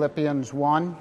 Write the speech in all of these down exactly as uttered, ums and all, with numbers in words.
Philippians one,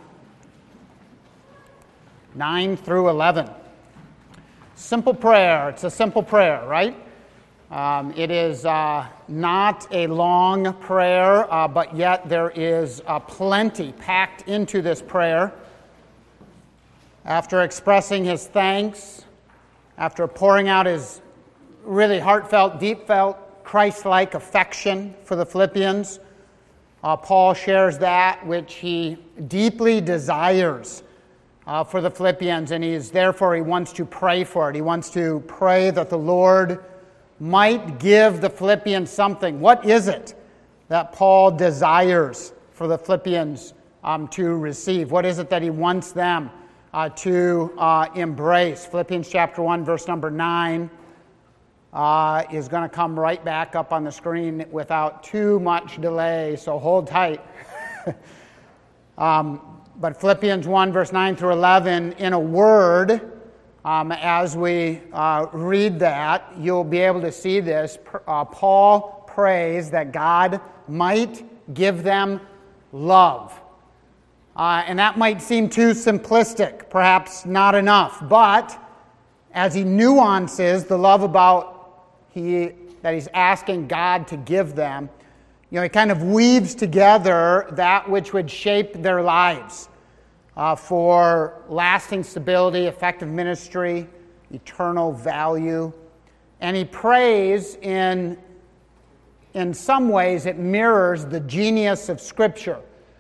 nine through eleven. Simple prayer. It's a simple prayer, right? Um, it is uh, not a long prayer, uh, but yet there is uh, plenty packed into this prayer. After expressing his thanks, after pouring out his really heartfelt, deep-felt, Christ-like affection for the Philippians, uh, Paul shares that which he deeply desires uh, for the Philippians, and he is therefore he wants to pray for it. He wants to pray that the Lord might give the Philippians something. What is it that Paul desires for the Philippians um, to receive? What is it that he wants them uh, to uh, embrace? Philippians chapter one, verse number nine uh, is going to come right back up on the screen without too much delay, so hold tight. um, but Philippians one, verse nine through eleven, in a word, Um, as we uh, read that, you'll be able to see this. Uh, Paul prays that God might give them love. Uh, and that might seem too simplistic, perhaps not enough. But as he nuances the love about he that he's asking God to give them, you know, he kind of weaves together that which would shape their lives. Uh, for lasting stability, effective ministry, eternal value. And he prays in, in some ways it mirrors the genius of Scripture.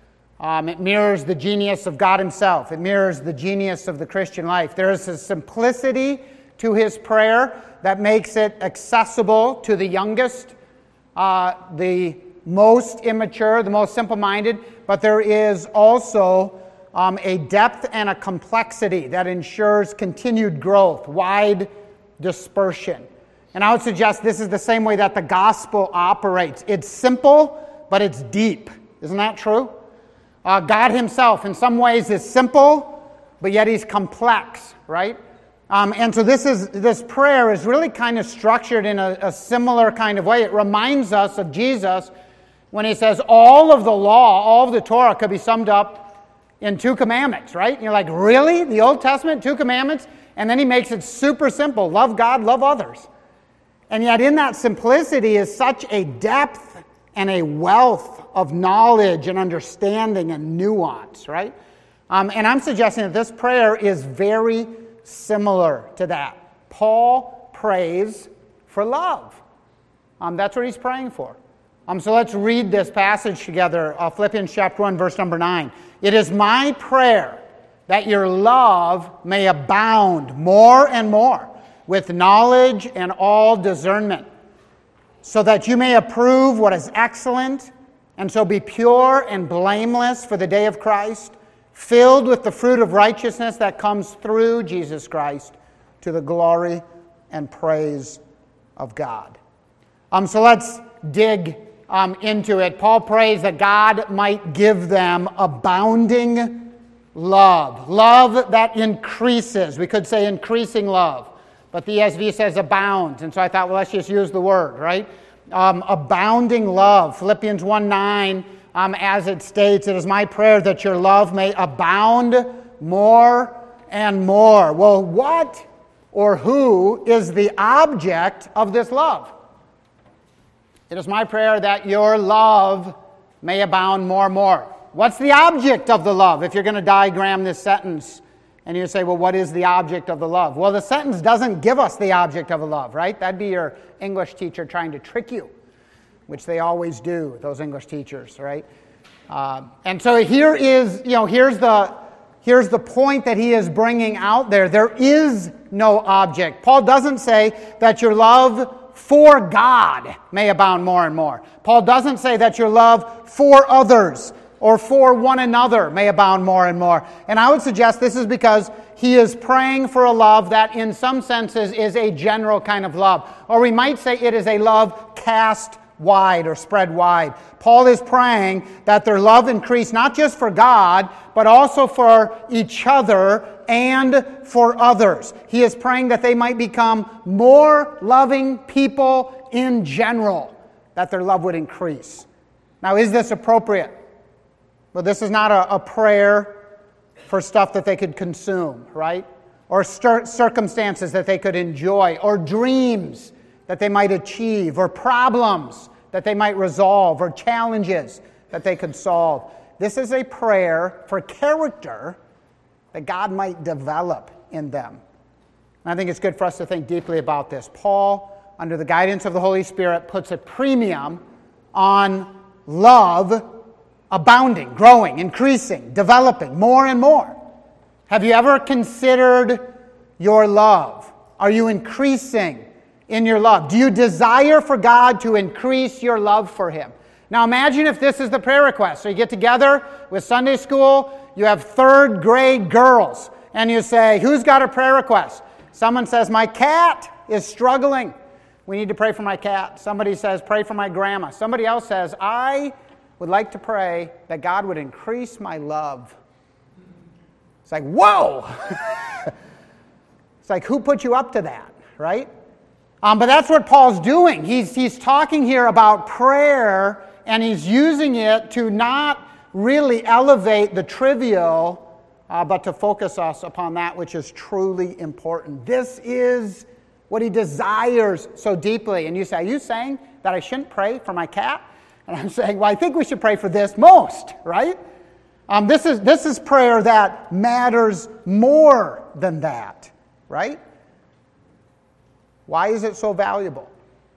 Um, it mirrors the genius of God himself. It mirrors the genius of the Christian life. There is a simplicity to his prayer that makes it accessible to the youngest, uh, the most immature, the most simple-minded, but there is also Um, a depth and a complexity that ensures continued growth, wide dispersion. And I would suggest this is the same way that the gospel operates. It's simple, but it's deep. Isn't that true? Uh, God himself, in some ways, is simple, but yet he's complex, right? Um, and so this is this prayer is really kind of structured in a, a similar kind of way. It reminds us of Jesus when he says all of the law, all of the Torah could be summed up in two commandments, right? And you're like, really? The Old Testament, two commandments? And then he makes it super simple. Love God, love others. And yet in that simplicity is such a depth and a wealth of knowledge and understanding and nuance, right? Um, and I'm suggesting that this prayer is very similar to that. Paul prays for love. Um, that's what he's praying for. Um, so let's read this passage together, uh, Philippians chapter one, verse number nine. It is my prayer that your love may abound more and more with knowledge and all discernment, so that you may approve what is excellent, and so be pure and blameless for the day of Christ, filled with the fruit of righteousness that comes through Jesus Christ, to the glory and praise of God. Um, so let's dig Um, into it. Paul prays that God might give them abounding love. Love that increases. We could say increasing love. But the E S V says abounds. And so I thought, well, let's just use the word, right? Um, abounding love. Philippians one nine, um, as it states, it is my prayer that your love may abound more and more. Well, what or who is the object of this love? It is my prayer that your love may abound more and more. What's the object of the love? If you're going to diagram this sentence and you say, well, what is the object of the love? Well, the sentence doesn't give us the object of the love, right? That'd be your English teacher trying to trick you, which they always do, those English teachers, right? Uh, and so here is, you know, here's the, here's the point that he is bringing out there. There is no object. Paul doesn't say that your love for God may abound more and more. Paul doesn't say that your love for others or for one another may abound more and more. And I would suggest this is because he is praying for a love that in some senses is a general kind of love. Or we might say it is a love cast wide or spread wide. Paul is praying that their love increase not just for God, but also for each other and for others. He is praying that they might become more loving people in general, that their love would increase. Now, is this appropriate? Well, this is not a, a prayer for stuff that they could consume, right? Or cir- circumstances that they could enjoy, or dreams that they might achieve, or problems that they might resolve, or challenges that they could solve. This is a prayer for character that God might develop in them. And I think it's good for us to think deeply about this. Paul, under the guidance of the Holy Spirit, puts a premium on love abounding, growing, increasing, developing more and more. Have you ever considered your love? Are you increasing in your love? Do you desire for God to increase your love for Him? Now imagine if this is the prayer request. So you get together with Sunday school, you have third grade girls, and you say, who's got a prayer request? Someone says, my cat is struggling. We need to pray for my cat. Somebody says, pray for my grandma. Somebody else says, I would like to pray that God would increase my love. It's like, whoa! It's like, who put you up to that, right? Um, but that's what Paul's doing. He's, he's talking here about prayer, and he's using it to not really elevate the trivial, uh, but to focus us upon that which is truly important. This is what he desires so deeply. And you say, are you saying that I shouldn't pray for my cat? And I'm saying, well, I think we should pray for this most, right? Um, this is this is prayer that matters more than that, right? Why is it so valuable?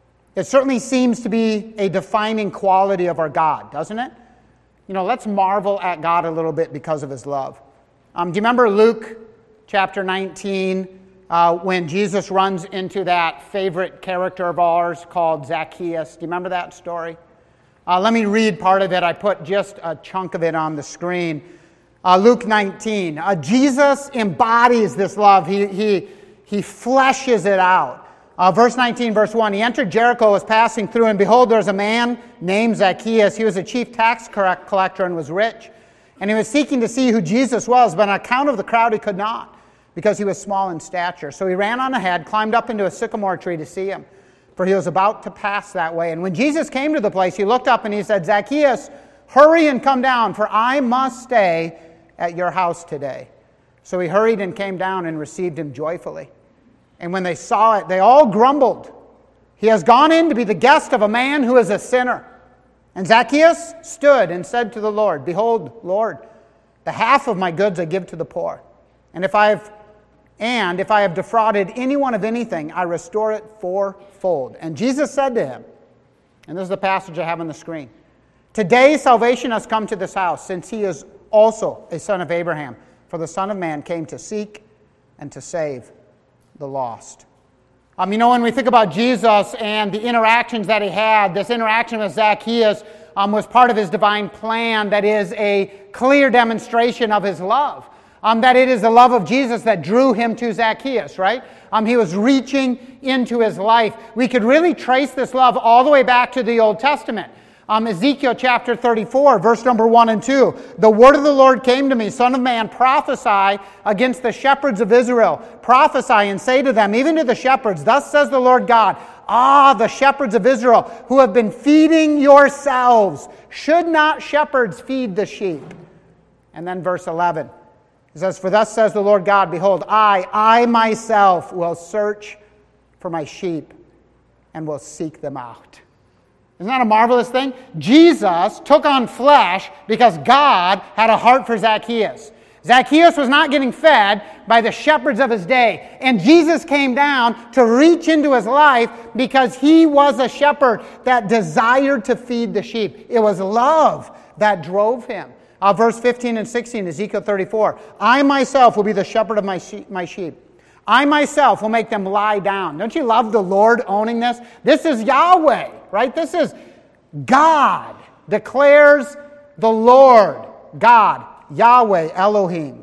It certainly seems to be a defining quality of our God, doesn't it? You know, let's marvel at God a little bit because of His love. Um, do you remember Luke chapter nineteen, uh, when Jesus runs into that favorite character of ours called Zacchaeus? Do you remember that story? Uh, let me read part of it. I put just a chunk of it on the screen. Uh, Luke nineteen. Uh, Jesus embodies this love. He, he, he fleshes it out. Uh, verse nineteen, verse one. He entered Jericho, was passing through, and behold, there was a man named Zacchaeus. He was a chief tax collector and was rich. And he was seeking to see who Jesus was, but on account of the crowd he could not, because he was small in stature. So he ran on ahead, climbed up into a sycamore tree to see him, for he was about to pass that way. And when Jesus came to the place, he looked up and he said, Zacchaeus, hurry and come down, for I must stay at your house today. So he hurried and came down and received him joyfully. And when they saw it, they all grumbled. He has gone in to be the guest of a man who is a sinner. And Zacchaeus stood and said to the Lord, behold, Lord, the half of my goods I give to the poor. And if I have And if I have defrauded anyone of anything, I restore it fourfold. And Jesus said to him, and this is the passage I have on the screen, today salvation has come to this house, since he is also a son of Abraham. For the Son of Man came to seek and to save the lost. Um, you know, when we think about Jesus and the interactions that he had, this interaction with Zacchaeus um, was part of his divine plan that is a clear demonstration of his love. Um, that it is the love of Jesus that drew him to Zacchaeus, right? Um, he was reaching into his life. We could really trace this love all the way back to the Old Testament. Um, Ezekiel chapter thirty-four, verse number one and two. The word of the Lord came to me, Son of man, prophesy against the shepherds of Israel. Prophesy and say to them, even to the shepherds, thus says the Lord God, ah, the shepherds of Israel, who have been feeding yourselves. Should not shepherds feed the sheep? And then verse eleven. It says, for thus says the Lord God, behold, I, I myself will search for my sheep and will seek them out. Isn't that a marvelous thing? Jesus took on flesh because God had a heart for Zacchaeus. Zacchaeus was not getting fed by the shepherds of his day. And Jesus came down to reach into his life because he was a shepherd that desired to feed the sheep. It was love that drove him. Uh, verse fifteen and sixteen, Ezekiel thirty-four. I myself will be the shepherd of my sheep, my sheep. I myself will make them lie down. Don't you love the Lord owning this? This is Yahweh, right? This is God, declares the Lord, God, Yahweh, Elohim.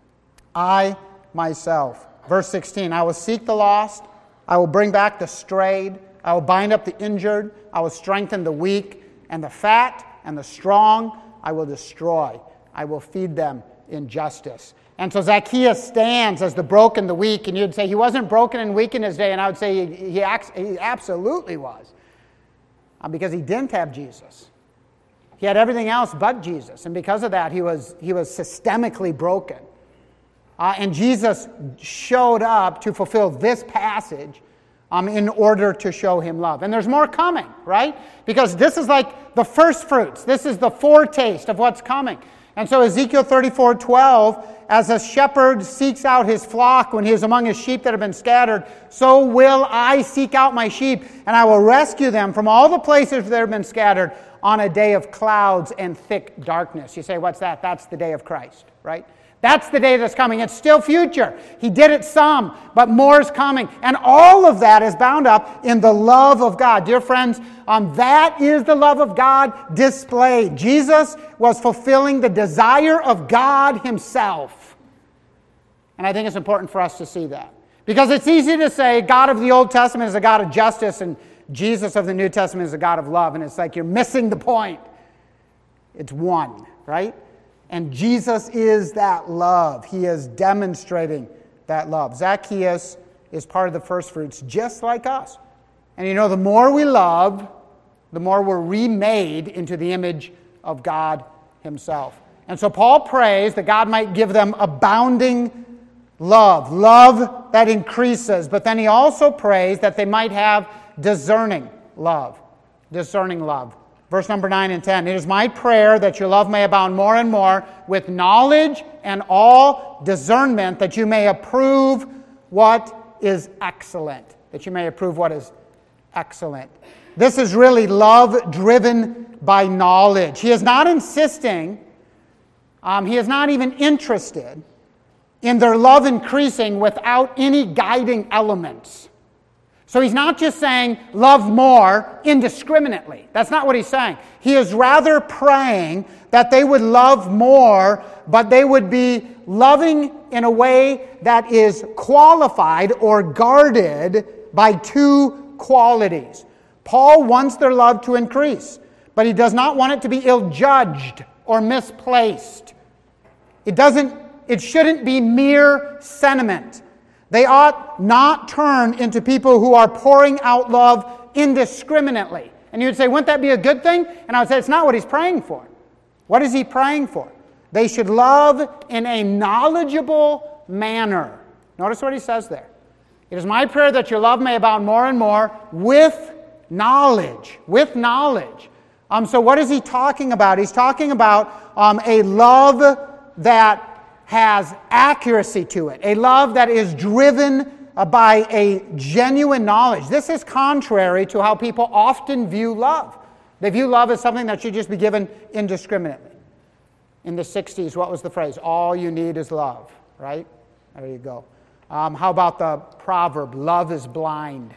I myself. Verse sixteen, I will seek the lost. I will bring back the strayed. I will bind up the injured. I will strengthen the weak, and the fat and the strong I will destroy. I will feed them in justice. And so Zacchaeus stands as the broken, the weak, and you'd say he wasn't broken and weak in his day, and I would say he, he, he absolutely was. Uh, because he didn't have Jesus. He had everything else but Jesus, and because of that, he was, he was systemically broken. Uh, and Jesus showed up to fulfill this passage um, in order to show him love. And there's more coming, right? Because this is like the first fruits. This is the foretaste of what's coming. And so Ezekiel thirty-four twelve, as a shepherd seeks out his flock when he is among his sheep that have been scattered, so will I seek out my sheep, and I will rescue them from all the places that have been scattered on a day of clouds and thick darkness. You say, what's that? That's the day of Christ, right? That's the day that's coming. It's still future. He did it some, but more is coming. And all of that is bound up in the love of God. Dear friends, um, that is the love of God displayed. Jesus was fulfilling the desire of God himself. And I think it's important for us to see that. Because it's easy to say God of the Old Testament is a God of justice and Jesus of the New Testament is a God of love. And it's like you're missing the point. It's one, right? And Jesus is that love. He is demonstrating that love. Zacchaeus is part of the first fruits, just like us. And you know, the more we love, the more we're remade into the image of God himself. And so Paul prays that God might give them abounding love, love that increases. But then he also prays that they might have discerning love, discerning love. Verse number nine and ten, it is my prayer that your love may abound more and more with knowledge and all discernment, that you may approve what is excellent. That you may approve what is excellent. This is really love driven by knowledge. He is not insisting, um, he is not even interested in their love increasing without any guiding elements. So he's not just saying, love more indiscriminately. That's not what he's saying. He is rather praying that they would love more, but they would be loving in a way that is qualified or guarded by two qualities. Paul wants their love to increase, but he does not want it to be ill-judged or misplaced. It doesn't, it shouldn't be mere sentiment. They ought not turn into people who are pouring out love indiscriminately. And you would say, wouldn't that be a good thing? And I would say, it's not what he's praying for. What is he praying for? They should love in a knowledgeable manner. Notice what he says there. It is my prayer that your love may abound more and more with knowledge. With knowledge. Um, so what is he talking about? He's talking about um, a love that has accuracy to it, a love that is driven by a genuine knowledge. This is contrary to how people often view love. They view love as something that should just be given indiscriminately. In the sixties, what was the phrase? All you need is love, right? There you go. Um, how about the proverb, love is blind?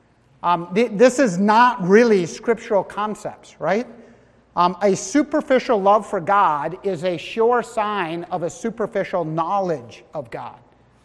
Um, th- this is not really scriptural concepts, right? Um, a superficial love for God is a sure sign of a superficial knowledge of God.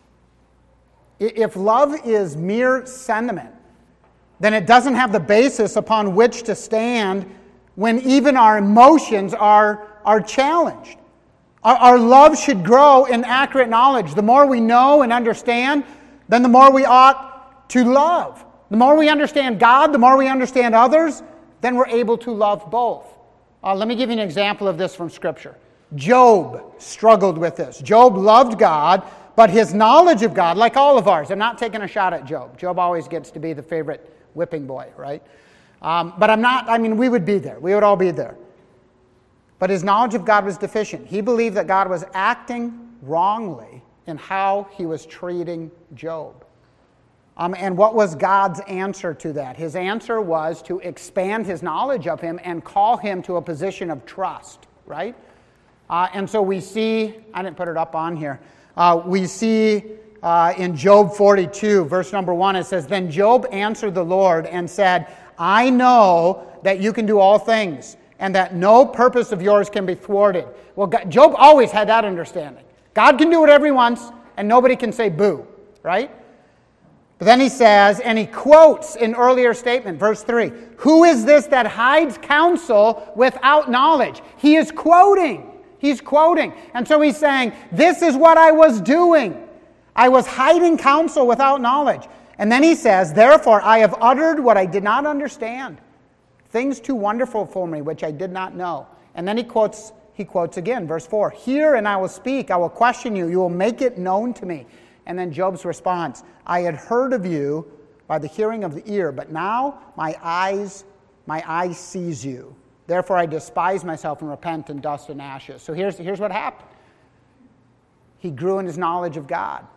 If love is mere sentiment, then it doesn't have the basis upon which to stand when even our emotions are, are challenged. Our, our love should grow in accurate knowledge. The more we know and understand, then the more we ought to love. The more we understand God, the more we understand others, then we're able to love both. Uh, let me give you an example of this from Scripture. Job struggled with this. Job loved God, but his knowledge of God, like all of ours, I'm not taking a shot at Job. Job always gets to be the favorite whipping boy, right? Um, but I'm not, I mean, we would be there. We would all be there. But his knowledge of God was deficient. He believed that God was acting wrongly in how he was treating Job. Um, and what was God's answer to that? His answer was to expand his knowledge of him and call him to a position of trust, right? Uh, and so we see, I didn't put it up on here, uh, we see uh, in Job forty-two, verse number one, it says, Then Job answered the Lord and said, I know that you can do all things, and that no purpose of yours can be thwarted. Well, God, Job always had that understanding. God can do whatever he wants, and nobody can say boo, right? But then he says, and he quotes an earlier statement, verse three, Who is this that hides counsel without knowledge? He is quoting. He's quoting. And so he's saying, this is what I was doing. I was hiding counsel without knowledge. And then he says, Therefore I have uttered what I did not understand, things too wonderful for me which I did not know. And then he quotes, he quotes again, verse four, hear and I will speak, I will question you, you will make it known to me. And then Job's response, I had heard of you by the hearing of the ear, but now my eyes, my eye sees you. Therefore I despise myself and repent in dust and ashes. So here's, here's what happened. He grew in his knowledge of God.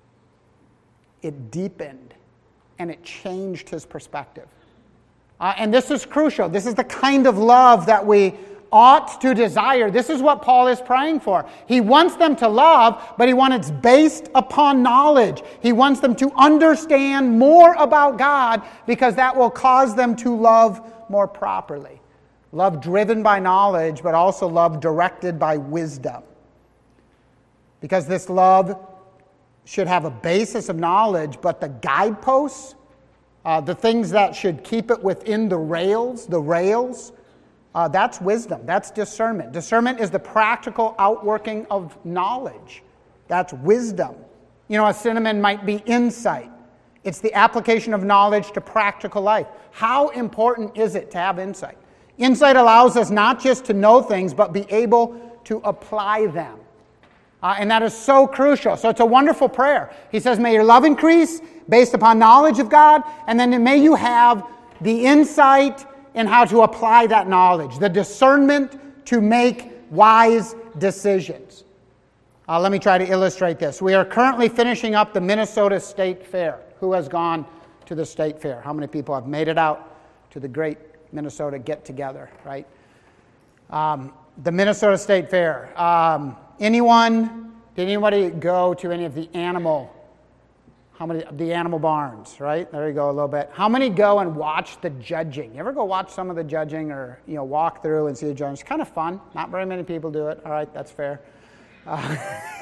It deepened, and it changed his perspective. Uh, and this is crucial. This is the kind of love that we ought to desire. This is what Paul is praying for. He wants them to love, but he wants it based upon knowledge. He wants them to understand more about God because that will cause them to love more properly. Love driven by knowledge, but also love directed by wisdom. Because this love should have a basis of knowledge, but the guideposts, uh, the things that should keep it within the rails, the rails, uh, that's wisdom. That's discernment. Discernment is the practical outworking of knowledge. That's wisdom. You know, a synonym might be insight. It's the application of knowledge to practical life. How important is it to have insight? Insight allows us not just to know things, but be able to apply them. Uh, and that is so crucial. So it's a wonderful prayer. He says, may your love increase based upon knowledge of God, and then may you have the insight in how to apply that knowledge, the discernment to make wise decisions. Uh, let me try to illustrate this. We are currently finishing up the Minnesota State Fair. Who has gone to the State Fair? How many people have made it out to the great Minnesota get-together, right? Um, the Minnesota State Fair. Um, anyone, did anybody go to any of the animal, how many, the animal barns, right? There you go a little bit. How many go and watch the judging? You ever go watch some of the judging or, you know, walk through and see the judging? It's kind of fun. Not very many people do it. All right, that's fair. Uh,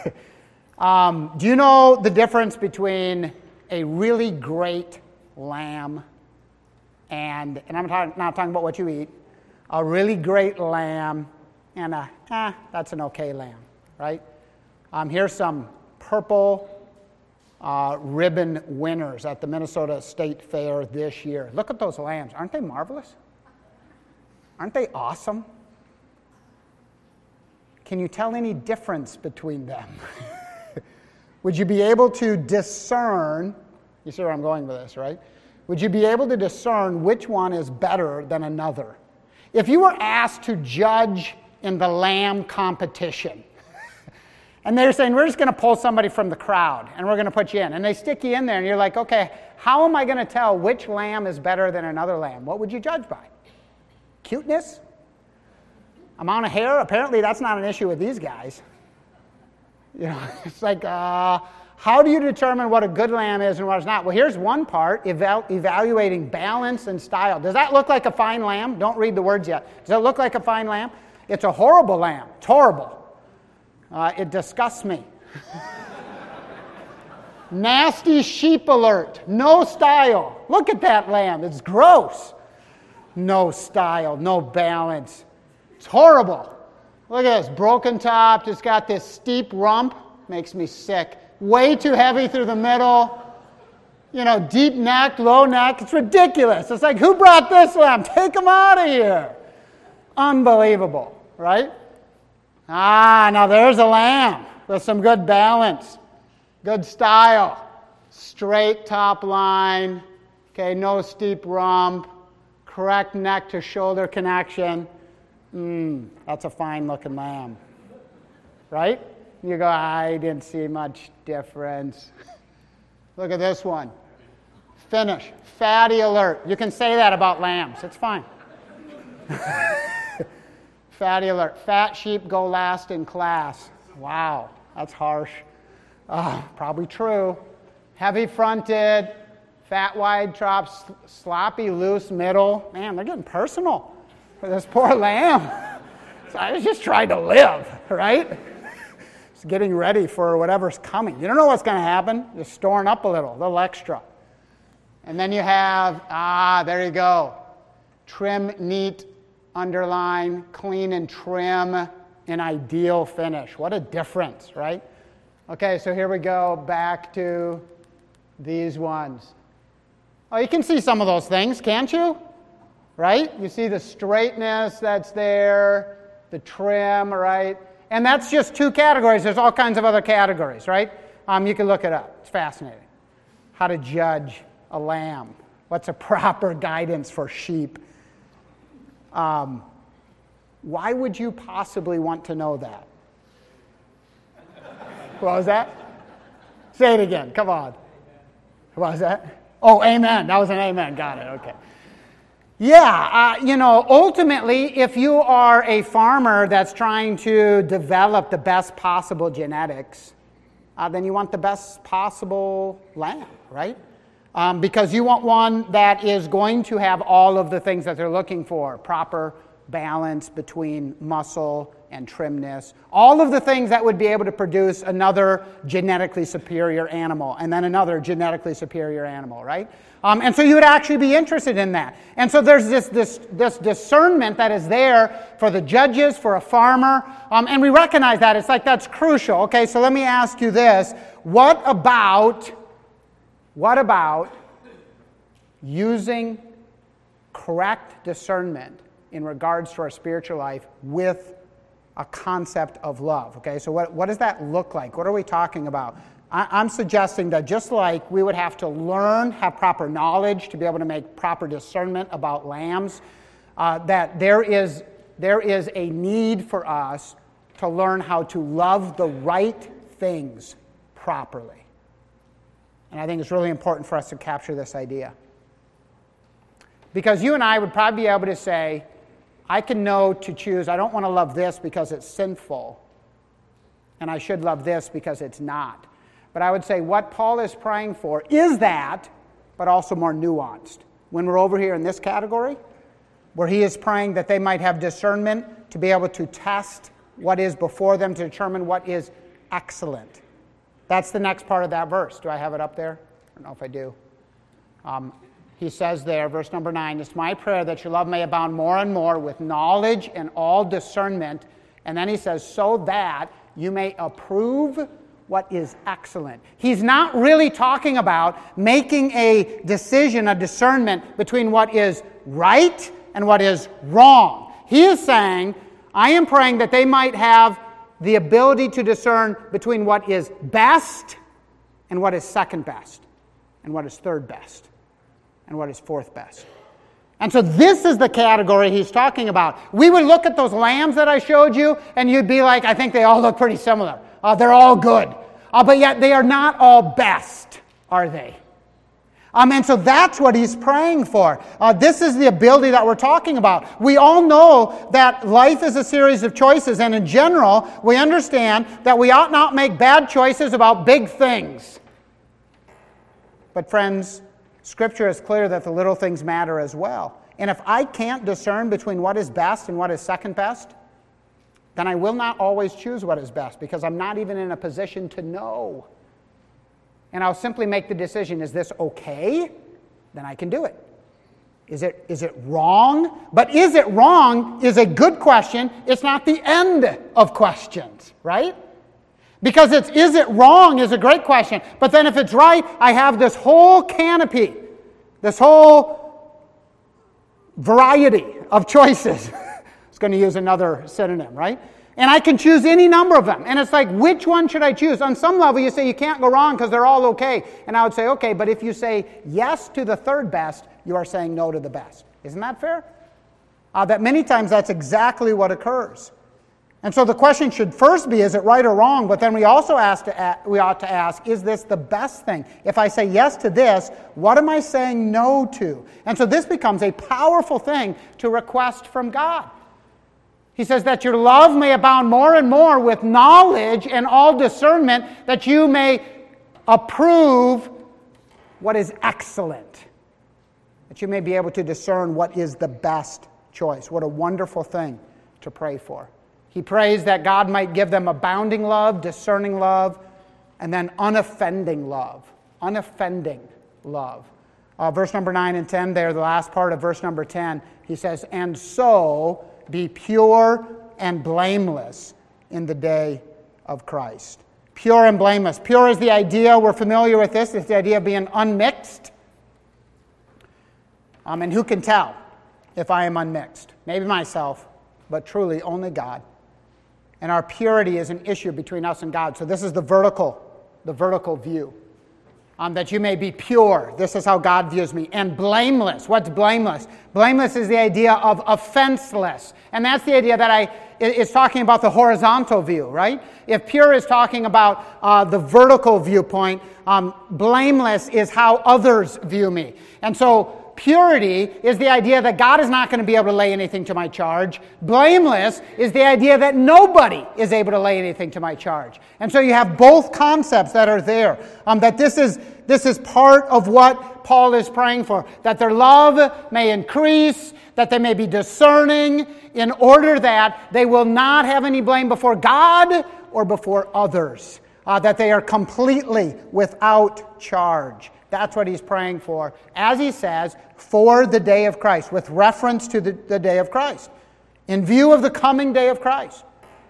um, do you know the difference between a really great lamb and, and I'm talking, not talking about what you eat, a really great lamb and a, eh, that's an okay lamb, right? Um, here's some purple uh, ribbon winners at the Minnesota State Fair this year. Look at those lambs. Aren't they marvelous? Aren't they awesome? Can you tell any difference between them? Would you be able to discern, you see where I'm going with this, right? Would you be able to discern which one is better than another? If you were asked to judge in the lamb competition, and they're saying, we're just going to pull somebody from the crowd, and we're going to put you in, and they stick you in there, and you're like, okay, how am I going to tell which lamb is better than another lamb? What would you judge by? Cuteness? Amount of hair? Apparently that's not an issue with these guys. You know, it's like, uh, how do you determine what a good lamb is and what is not? Well, here's one part, eval- evaluating balance and style. Does that look like a fine lamb? Don't read the words yet. Does it look like a fine lamb? It's a horrible lamb. It's horrible. Uh, it disgusts me. Nasty sheep alert. No style. Look at that lamb. It's gross. No style. No balance. It's horrible. Look at this. Broken top. Just got this steep rump. Makes me sick. Way too heavy through the middle. You know, deep neck, low neck. It's ridiculous. It's like, who brought this lamb? Take him out of here. Unbelievable, right? Ah, now there's a lamb with some good balance, good style, straight top line, okay, no steep rump, correct neck to shoulder connection. Mmm, that's a fine looking lamb, right? You go, I didn't see much difference. Look at this one. Finish, fatty alert. You can say that about lambs, it's fine. Fatty alert. Fat sheep go last in class. Wow, that's harsh. Uh, probably true. Heavy fronted, fat wide chops, sloppy loose middle. Man, they're getting personal for this poor lamb. So I was just trying to live, right? Just getting ready for whatever's coming. You don't know what's going to happen. Just storing up a little, a little extra. And then you have, ah, there you go. Trim, neat, underline, clean and trim, an ideal finish. What a difference, right? Okay, so here we go back to these ones. Oh, you can see some of those things, can't you? Right? You see the straightness that's there, the trim, right? And that's just two categories. There's all kinds of other categories, right? Um, you can look it up. It's fascinating. How to judge a lamb. What's a proper guidance for sheep? Um, why would you possibly want to know that? What was that? Say it again. Come on. What was that? Oh, amen. That was an amen. Got it. Okay. Yeah, uh, you know, ultimately, if you are a farmer that's trying to develop the best possible genetics, uh, then you want the best possible lamb, right? Um, because you want one that is going to have all of the things that they're looking for, proper balance between muscle and trimness, all of the things that would be able to produce another genetically superior animal, and then another genetically superior animal, right? Um, and so you would actually be interested in that. And so there's this this this discernment that is there for the judges, for a farmer, um, and we recognize that. It's like that's crucial. Okay, so let me ask you this. What about, what about using correct discernment in regards to our spiritual life with a concept of love? Okay, so what, what does that look like? What are we talking about? I, I'm suggesting that just like we would have to learn, have proper knowledge to be able to make proper discernment about lambs, uh, that there is, there is a need for us to learn how to love the right things properly. And I think it's really important for us to capture this idea. Because you and I would probably be able to say, I can know to choose, I don't want to love this because it's sinful, and I should love this because it's not. But I would say what Paul is praying for is that, but also more nuanced. When we're over here in this category, where he is praying that they might have discernment to be able to test what is before them to determine what is excellent. That's the next part of that verse. Do I have it up there? I don't know if I do. Um, He says there, verse number nine, it's my prayer that your love may abound more and more with knowledge and all discernment. And then he says, so that you may approve what is excellent. He's not really talking about making a decision, a discernment between what is right and what is wrong. He is saying, I am praying that they might have the ability to discern between what is best and what is second best and what is third best and what is fourth best. And so this is the category he's talking about. We would look at those lambs that I showed you, and you'd be like, I think they all look pretty similar. Uh, they're all good. Uh, but yet they are not all best, are they? Um, and so that's what he's praying for. Uh, this is the ability that we're talking about. We all know that life is a series of choices, and in general, we understand that we ought not make bad choices about big things. But friends, Scripture is clear that the little things matter as well. And if I can't discern between what is best and what is second best, then I will not always choose what is best because I'm not even in a position to know. And I'll simply make the decision, is this okay? Then I can do it. Is it, is it wrong? But is it wrong is a good question. It's not the end of questions, right? Because it's, is it wrong is a great question. But then if it's right, I have this whole canopy, this whole variety of choices. I was going to use another synonym, right? And I can choose any number of them. And it's like, which one should I choose? On some level, you say you can't go wrong because they're all okay. And I would say, okay, but if you say yes to the third best, you are saying no to the best. Isn't that fair? Uh, that many times that's exactly what occurs. And so the question should first be, is it right or wrong? But then we also ask to, we ought to ask, is this the best thing? If I say yes to this, what am I saying no to? And so this becomes a powerful thing to request from God. He says that your love may abound more and more with knowledge and all discernment, that you may approve what is excellent, that you may be able to discern what is the best choice. What a wonderful thing to pray for. He prays that God might give them abounding love, discerning love, and then unoffending love. Unoffending love. Uh, verse number nine and ten there, the last part of verse number ten, he says, and so be pure and blameless in the day of Christ. Pure and blameless. Pure is the idea, we're familiar with this, it's the idea of being unmixed. Um, and who can tell if I am unmixed? Maybe myself. but truly only God. And our purity is an issue between us and God. So this is the vertical, the vertical view. Um, that you may be pure. This is how God views me. And blameless. What's blameless? Blameless is the idea of offenseless. And that's the idea that I is talking about the horizontal view, right? If pure is talking about uh, the vertical viewpoint, um, blameless is how others view me. And so purity is the idea that God is not going to be able to lay anything to my charge. Blameless is the idea that nobody is able to lay anything to my charge. And so you have both concepts that are there. Um, that this is this is part of what Paul is praying for. That their love may increase, that they may be discerning, in order that they will not have any blame before God or before others. Uh, that they are completely without charge. That's what he's praying for, as he says, for the day of Christ, with reference to the, the day of Christ, in view of the coming day of Christ.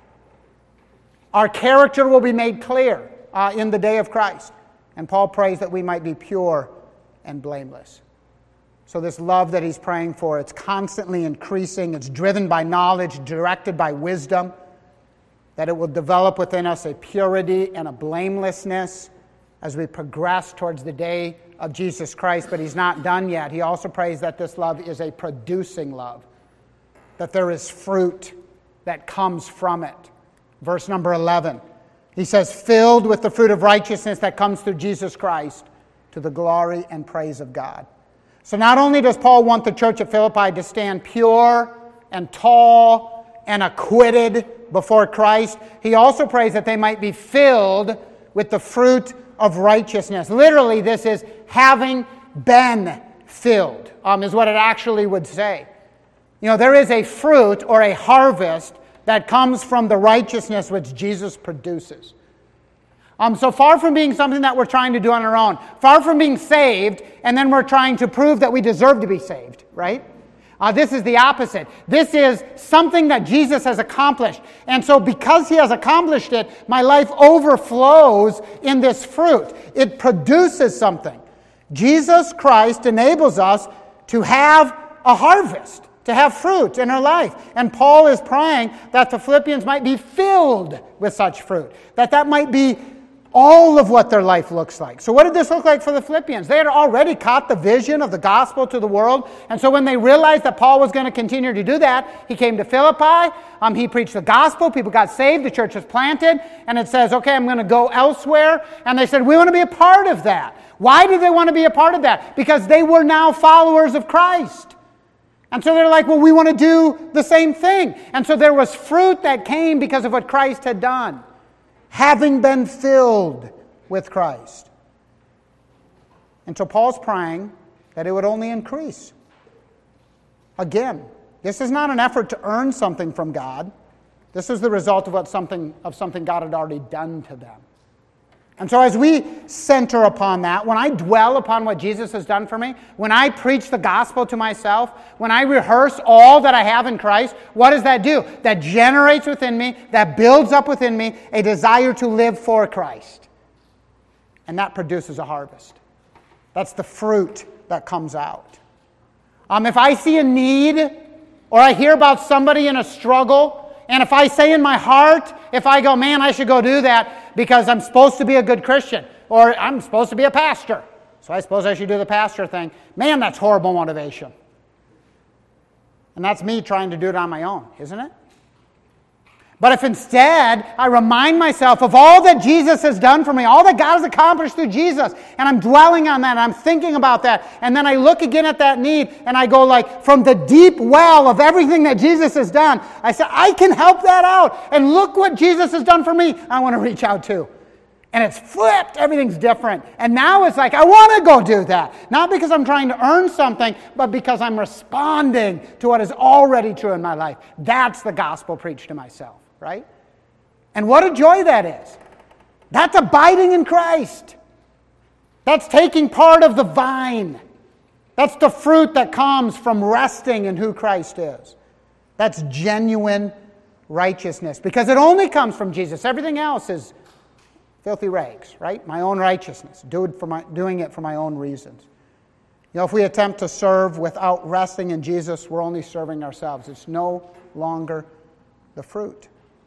Our character will be made clear uh, in the day of Christ. And Paul prays that we might be pure and blameless. So this love that he's praying for, it's constantly increasing. It's driven by knowledge, directed by wisdom, that it will develop within us a purity and a blamelessness as we progress towards the day of Jesus Christ. But he's not done yet. He also prays that this love is a producing love, that there is fruit that comes from it. Verse number eleven, he says, filled with the fruit of righteousness that comes through Jesus Christ to the glory and praise of God. So not only does Paul want the church at Philippi to stand pure and tall and acquitted before Christ, he also prays that they might be filled with the fruit of righteousness. Literally, this is having been filled, um, is what it actually would say. You know, there is a fruit or a harvest that comes from the righteousness which Jesus produces. Um, so far from being something that we're trying to do on our own, far from being saved, and then we're trying to prove that we deserve to be saved, right? Uh, this is the opposite. This is something that Jesus has accomplished. And so because he has accomplished it, my life overflows in this fruit. It produces something. Jesus Christ enables us to have a harvest, to have fruit in our life. And Paul is praying that the Philippians might be filled with such fruit, that that might be all of what their life looks like. So what did this look like for the Philippians? They had already caught the vision of the gospel to the world. And so when they realized that Paul was going to continue to do that, he came to Philippi. Um, he preached the gospel. People got saved. The church was planted. And it says, okay, I'm going to go elsewhere. And they said, we want to be a part of that. Why did they want to be a part of that? Because they were now followers of Christ. And so they're like, well, we want to do the same thing. And so there was fruit that came because of what Christ had done, having been filled with Christ. And so Paul's praying that it would only increase. Again, this is not an effort to earn something from God. This is the result of what something of something God had already done to them. And so as we center upon that, when I dwell upon what Jesus has done for me, when I preach the gospel to myself, when I rehearse all that I have in Christ, what does that do? That generates within me, that builds up within me a desire to live for Christ. And that produces a harvest. That's the fruit that comes out. Um, if I see a need, or I hear about somebody in a struggle, and if I say in my heart, if I go, man, I should go do that because I'm supposed to be a good Christian, or I'm supposed to be a pastor, so I suppose I should do the pastor thing. Man, that's horrible motivation. And that's me trying to do it on my own, isn't it? But if instead I remind myself of all that Jesus has done for me, all that God has accomplished through Jesus, and I'm dwelling on that, and I'm thinking about that, and then I look again at that need, and I go like, from the deep well of everything that Jesus has done, I say, I can help that out, and look what Jesus has done for me, I want to reach out too. And it's flipped, everything's different. And now it's like, I want to go do that. Not because I'm trying to earn something, but because I'm responding to what is already true in my life. That's the gospel preached to myself. Right? And what a joy that is. That's abiding in Christ. That's taking part of the vine. That's the fruit that comes from resting in who Christ is. That's genuine righteousness. Because it only comes from Jesus. Everything else is filthy rags, right? My own righteousness. Do it for my, doing it for my own reasons. You know, if we attempt to serve without resting in Jesus, we're only serving ourselves. It's no longer the fruit.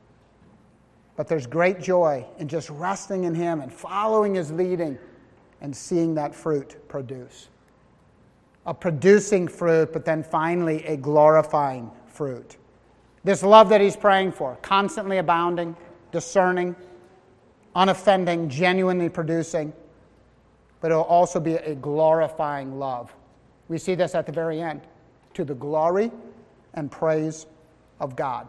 But there's great joy in just resting in Him and following His leading and seeing that fruit produce. A producing fruit, but then finally a glorifying fruit. This love that he's praying for, constantly abounding, discerning, unoffending, genuinely producing, but it will also be a glorifying love. We see this at the very end, to the glory and praise of God.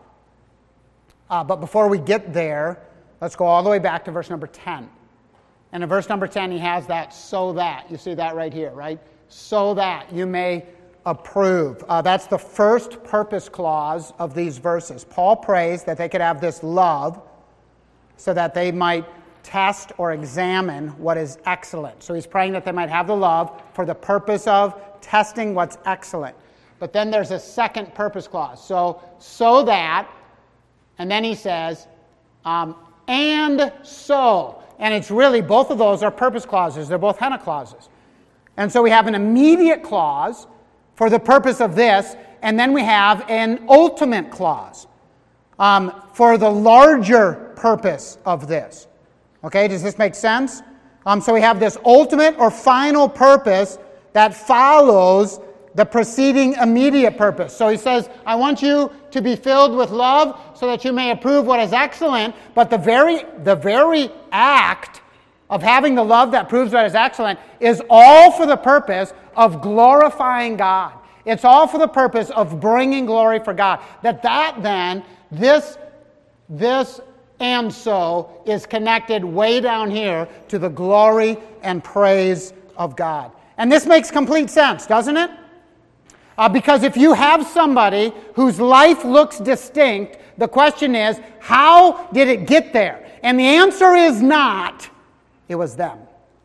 Uh, but before we get there, let's go all the way back to verse number ten. And in verse number ten, he has that so that. You see that right here, right? So that you may approve. Uh, that's the first purpose clause of these verses. Paul prays that they could have this love so that they might test or examine what is excellent. So he's praying that they might have the love for the purpose of testing what's excellent. But then there's a second purpose clause. So, so that, and then he says, um, and so. And it's really, both of those are purpose clauses. They're both hina clauses. And so we have an immediate clause for the purpose of this, and then we have an ultimate clause um, for the larger purpose of this. Okay, does this make sense? Um, so we have this ultimate or final purpose that follows the preceding immediate purpose. So he says, I want you to be filled with love so that you may approve what is excellent, but the very, the very act of having the love that proves what is excellent is all for the purpose of glorifying God. It's all for the purpose of bringing glory for God. That that then, this, this and so is connected way down here to the glory and praise of God. And this makes complete sense, doesn't it? Uh, because if you have somebody whose life looks distinct, the question is, how did it get there? And the answer is not, it was them.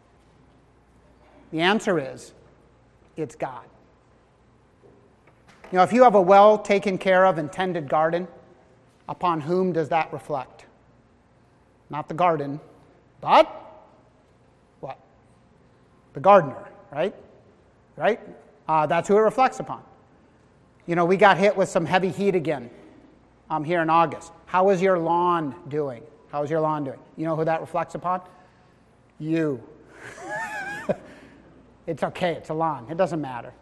The answer is, it's God. You know, if you have a well taken care of and tended garden, upon whom does that reflect? Not the garden, but what? The gardener, right? Right? Uh, that's who it reflects upon. You know, we got hit with some heavy heat again um, here in August. How is your lawn doing? How is your lawn doing? You know who that reflects upon? You. It's okay, it's a lawn. It doesn't matter.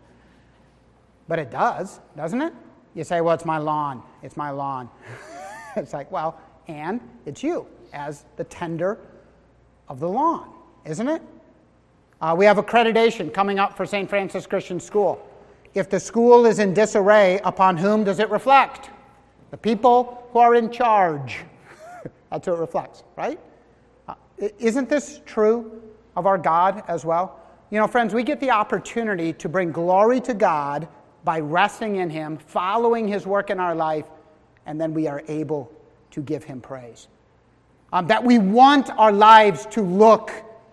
But it does, doesn't it? You say, well, it's my lawn. It's my lawn. It's like, well, and it's you as the tender of the lawn, isn't it? Uh, we have accreditation coming up for Saint Francis Christian School. If the school is in disarray, upon whom does it reflect? The people who are in charge. That's who it reflects, right? Uh, isn't this true of our God as well? You know, friends, we get the opportunity to bring glory to God by resting in Him, following His work in our life, and then we are able to give Him praise. Um, that we want our lives to look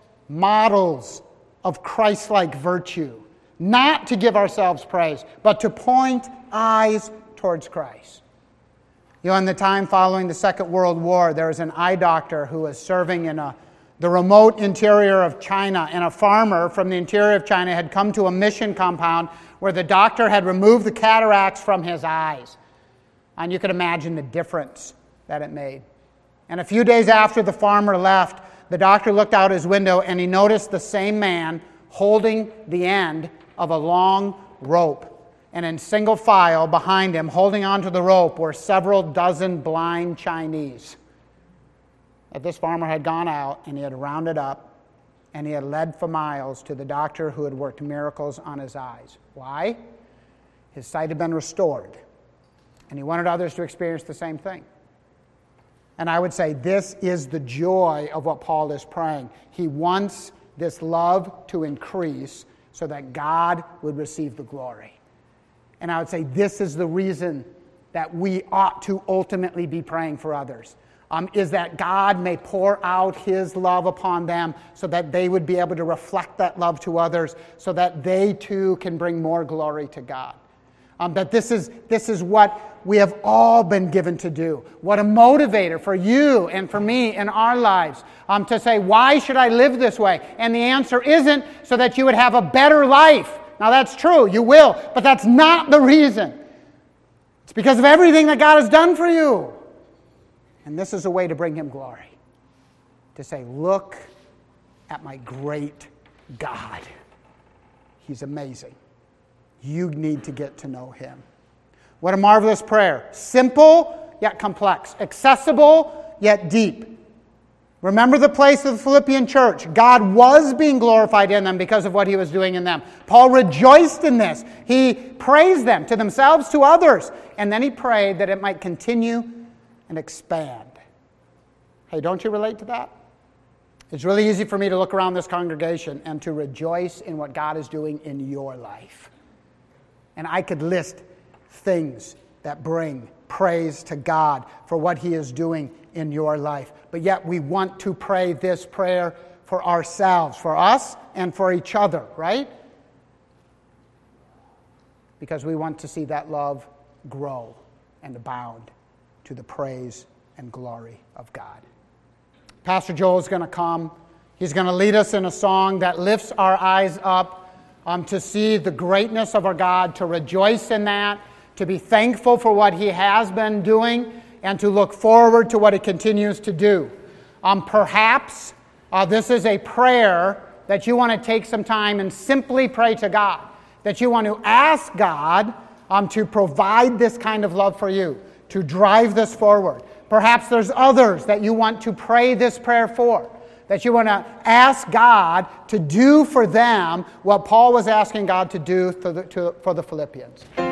models of Christ-like virtue, not to give ourselves praise, but to point eyes towards Christ. You know, in the time following the Second World War, there was an eye doctor who was serving in a, the remote interior of China, and a farmer from the interior of China had come to a mission compound where the doctor had removed the cataracts from his eyes. And you could imagine the difference that it made. And a few days after the farmer left, the doctor looked out his window and he noticed the same man holding the end of a long rope. And in single file behind him, holding onto the rope, were several dozen blind Chinese. That this farmer had gone out and he had rounded up and he had led for miles to the doctor who had worked miracles on his eyes. Why? His sight had been restored. And he wanted others to experience the same thing. And I would say this is the joy of what Paul is praying. He wants this love to increase so that God would receive the glory. And I would say this is the reason that we ought to ultimately be praying for others, um, is that God may pour out His love upon them so that they would be able to reflect that love to others so that they too can bring more glory to God. Um, that this is, this is what we have all been given to do. What a motivator for you and for me in our lives um, to say, why should I live this way? And the answer isn't so that you would have a better life Now that's true, you will, but that's not the reason. It's because of everything that God has done for you. And this is a way to bring him glory. To say, look at my great God. He's amazing. You need to get to know him. What a marvelous prayer. Simple, yet complex. Accessible, yet deep. Remember the place of the Philippian church. God was being glorified in them because of what he was doing in them. Paul rejoiced in this. He praised them to themselves, to others. And then he prayed that it might continue and expand. Hey, don't you relate to that? It's really easy for me to look around this congregation and to rejoice in what God is doing in your life. And I could list things that bring praise to God for what he is doing in your life. But yet we want to pray this prayer for ourselves, for us and for each other, right? Because we want to see that love grow and abound to the praise and glory of God. Pastor Joel is going to come. He's going to lead us in a song that lifts our eyes up um, to see the greatness of our God, to rejoice in that, to be thankful for what he has been doing, and to look forward to what he continues to do. Um, perhaps uh, this is a prayer that you want to take some time and simply pray to God, that you want to ask God um, to provide this kind of love for you, to drive this forward. Perhaps there's others that you want to pray this prayer for, that you want to ask God to do for them what Paul was asking God to do for the, to, for the Philippians.